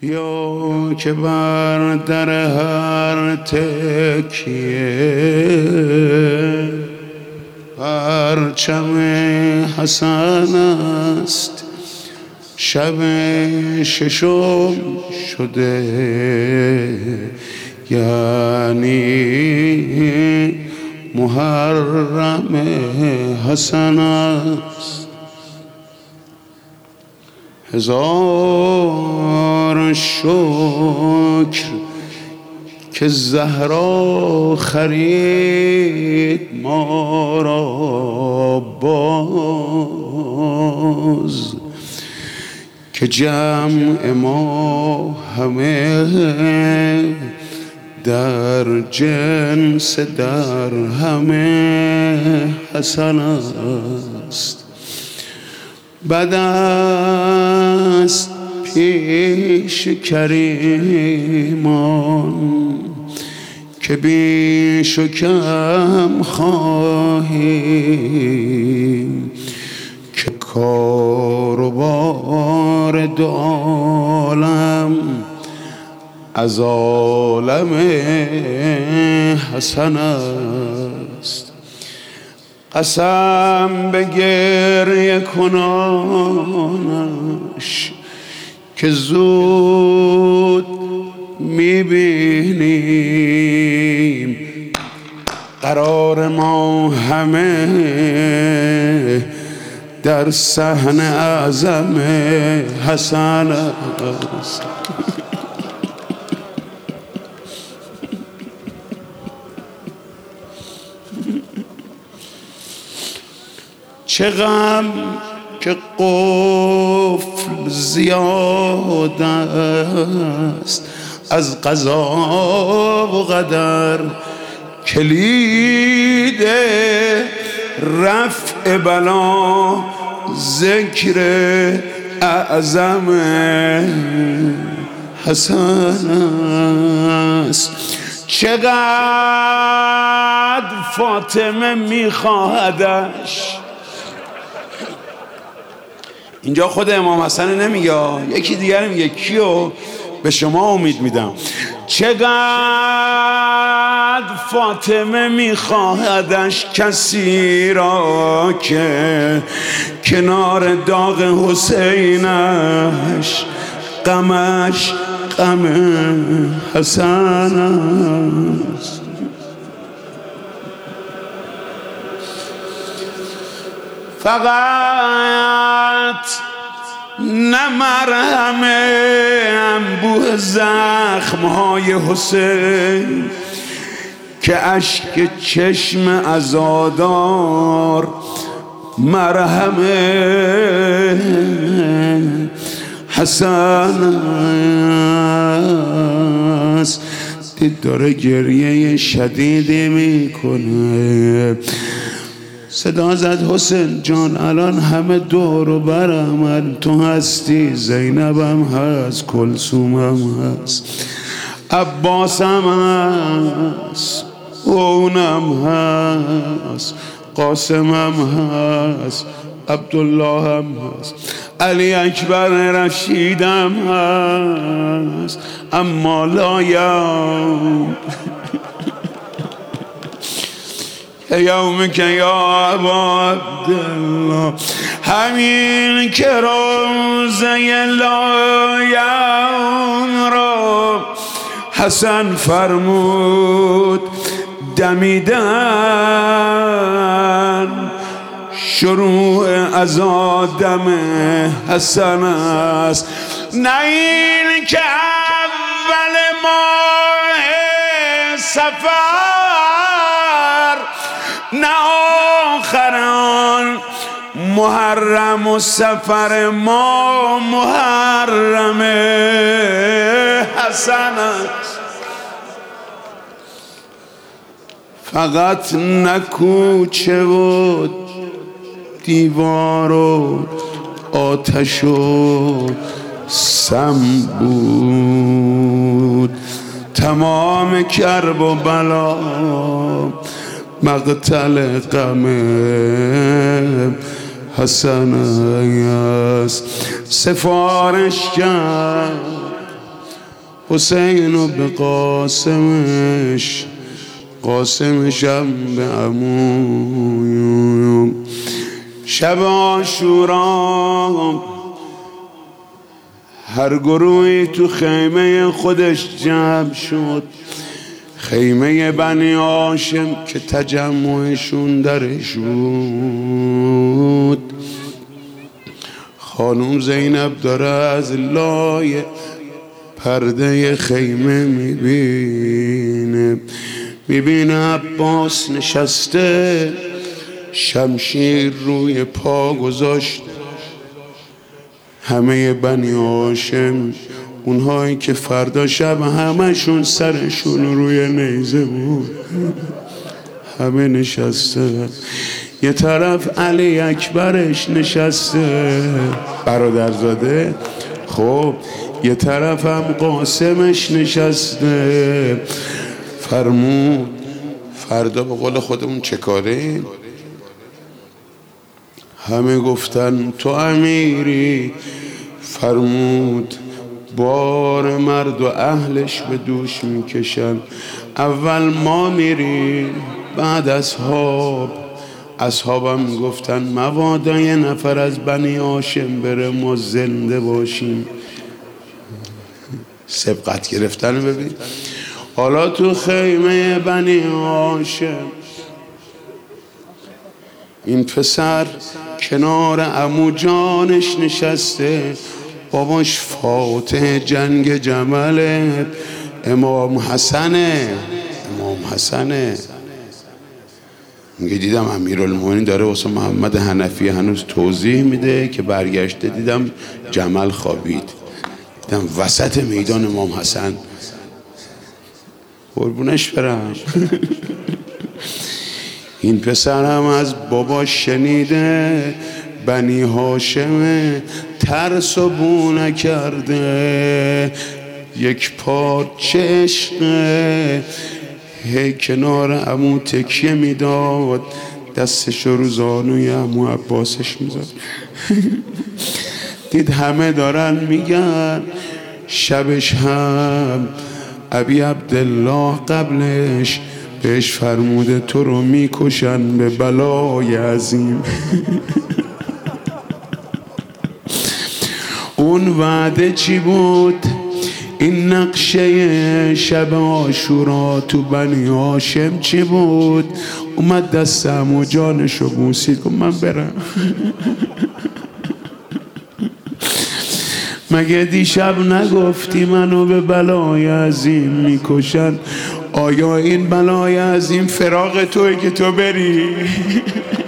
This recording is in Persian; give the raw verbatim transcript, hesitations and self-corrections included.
بیا که بر در هر تکیه پرچم حسن است. شب ششم شده یعنی محرم حسن است. هزار شکر که زهرا خرید ما را باز، که جمع ما همه در جنس در همه حسن است. بد است پیش کریمان که بیش و کم خواهیم، که کار و بار دو عالم از عالم حسن است. قسم به گریه کنانش که زود میبینیم قرار ما همه در صحن اعظم حسن است. چه غم که قفل زیاد است از قضا و قدر، کلید رفع بلا ذکر اعظم حسن است. چقدر فاطمه میخواهدش. اینجا خود امام حسن نمیگه، یکی دیگر میگه. کیو؟ به شما امید میدم. چقدر فاطمه میخواهدش کسی را که کنار داغ حسینش غمش غم حسن است. فقط نه مرهم انبوه زخمهای حسین که اشک چشم عزادار مرهم حسن است. دید داره گریه شدیدی میکنه. صدا زد حسین جان الان همه دور و برم، تو هستی، زینبم هست، کلثومم هست، عباسم هست، اونم هست، قاسمم هست، عبدالله هم هست، علی اکبر رشیدم هست، اما لایم یوم که یا عبادالله، همین که روزه لایم را حسن فرمود دمیدن، شروع از آدم حسن است. نه این که اول ماه صفر، نه آخران محرم و سفر ما محرم حسن است. فقط نه کوچه و دیوار و آتش و سم بود، تمام کرب و بلا مقتل غم حسن است. سفارش کرد حسین و به قاسمش، قاسمشم به عمو. شب عاشورا هر گروهی تو خیمه خودش جمع شد. خیمه بنی هاشم که تجمعشون درش بود. خانوم زینب داره از لای پرده خیمه میبینه، میبینه عباس نشسته، شمشیر روی پا گذاشته. همه بنی هاشم، اونهایی که فردا شب همشون سرشون روی نیزه بود، همه نشسته. یه طرف علی اکبرش نشسته برادرزاده، خب یه طرف هم قاسمش نشسته. فرمود فردا به قول خودمون چه کاره؟ همه گفتن تو امیری. فرمود بار مرد و اهلش به دوش میکشن، اول ما میریم بعد اصحاب. اصحابم گفتن مبادا یه نفر از بنی هاشم بره ما زنده باشیم. سبقت گرفتن ببین. حالا تو خیمه بنی هاشم این پسر کنار عمو جانش نشسته، باباش فاتح جنگ جمله، امام حسنه. امام حسنه میگه دیدم امیرالمومنین داره واسه محمد حنفی هنوز توضیح میده که برگشته دیدم جمل خوابید، دیدم وسط میدان امام حسن. قربونش برم. این پسر هم از بابا شنیده بنی هاشم ترس و بو نکرده، یک پارچه عشقه. هی کنار عمو تکیه میداد، دستش رو زانوی عمو عباسش میزد. دید همه دارن میگن. شبش هم ابی عبدالله قبلش بهش فرموده تو رو میکشن به بلای عظیم. اون وعده چی بود؟ این نقشه شب عاشورا تو بنی هاشم چی بود؟ اومد دست عمو جانشو بوسید، گفت من برم. مگه دیشب نگفتی منو به بلای عظیم میکشن؟ آیا این بلای عظیم فراق توی که تو بری؟